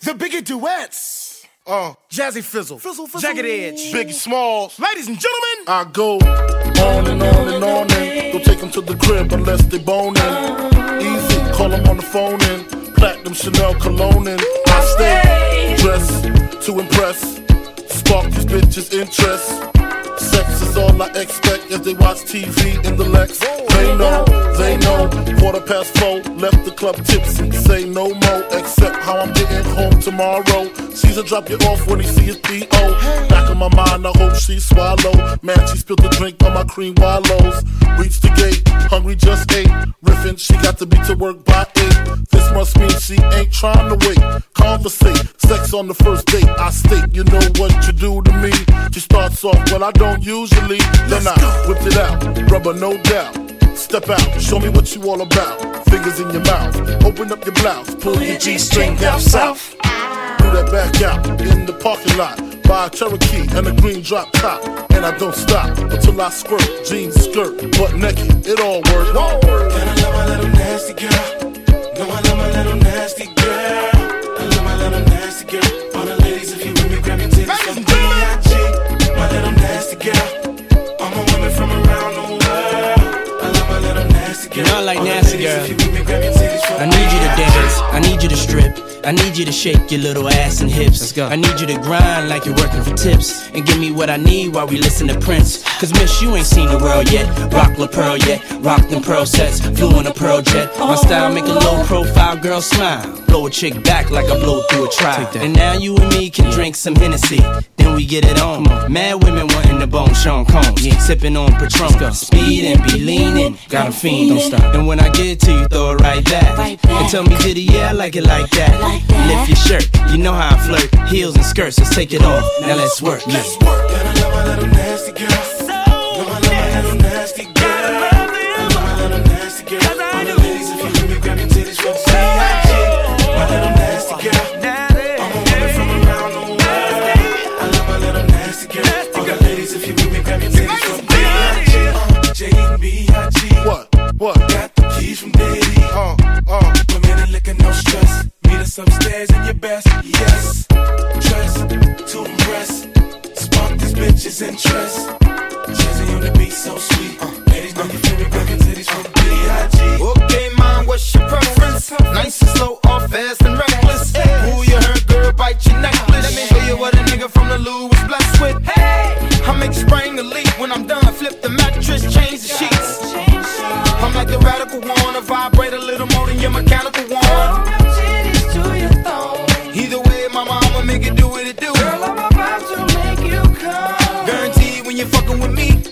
The Biggie Duets. Jazzy Fizzle. Jagged Edge. Biggie Smalls. Ladies and gentlemen, I go on and on and on and don't take them to the crib unless they boning. Easy, call them on the phone and platinum Chanel cologne and I stay dressed to impress, spark these bitches' interest. Sex is all I expect as they watch TV in the Lex. They know, 4:15, left the club tipsy. Say no more, except how I'm getting home tomorrow. Caesar drop you off when he see his P.O. Back in my mind, I hope she swallow. Man, she spilled the drink on my cream wallows. Reached the gate, hungry just ate. Riffin', she got to be to work by 8. This must mean she ain't trying to wait. Conversate, sex on the first date. I state, you know what you do to me. She starts off, well, I don't usually. Then I whipped it out, rubber no doubt. Step out, show me what you all about. Fingers in your mouth, open up your blouse, pull your G-string down south. Do that back out in the parking lot. Buy a Cherokee and a green drop top. And I don't stop until I squirt. Jeans, skirt, butt naked, it all works. And I love my little nasty girl. No, I love my little nasty girl. I love my little nasty girl. All the ladies, if you with me, grab your titties from B.I.G. My little nasty girl. All my women from around the world. I love my little nasty girl. You know I like nasty girl. I need you to dance, I need you to strip, I need you to shake your little ass and hips. Let's go. I need you to grind like you're working for tips and give me what I need while we listen to Prince. Cause miss, you ain't seen the world yet. Rock La Pearl yet, rock them pearl sets, flew in a pearl jet. My style make a low profile girl smile, blow a chick back like I blow through a trial. And now you and me can drink some Hennessy, then we get it on. Mad women wanting the bone Sean Combs, sipping on Patron. Speed and be leaning, got a fiend, don't stop. And when I get it to you, throw it right back. And tell me, did it? Yeah, I like it like that. Lift your shirt, you know how I flirt. Heels and skirts, let's take it off. Now let's work. Let's work. And I love my little nasty girl. No, I love my little nasty girl. I love my little nasty girl. All the ladies, if you with me, grab your titties from C.I.G. My little nasty girl. All my women from around the world. I love my little nasty girl. All the ladies, if you with me, grab your titties from B.I.G. J and B.I.G. What? Got the keys from Diddy. Women and liquor, no stress. Meet us upstairs in your best, yes. Dress to impress. Spark these bitches' interest. Jazzy on the beat, so sweet. Ladies know you feel me, grab your titties from B.I.G. Okay, mom, what's your preference? Nice and slow, or fast and reckless? Who you heard, girl, bite your necklace. Let me show you what a nigga from the Lou was blessed with. Hey, I make you spring the leak. When I'm done, flip the mattress, change the sheets. I'm like the radical one, I vibrate a little more than your mechanical one. Either way, my mama make it do what it do. Girl, I'm about to make you come. Guaranteed when you're fucking with me,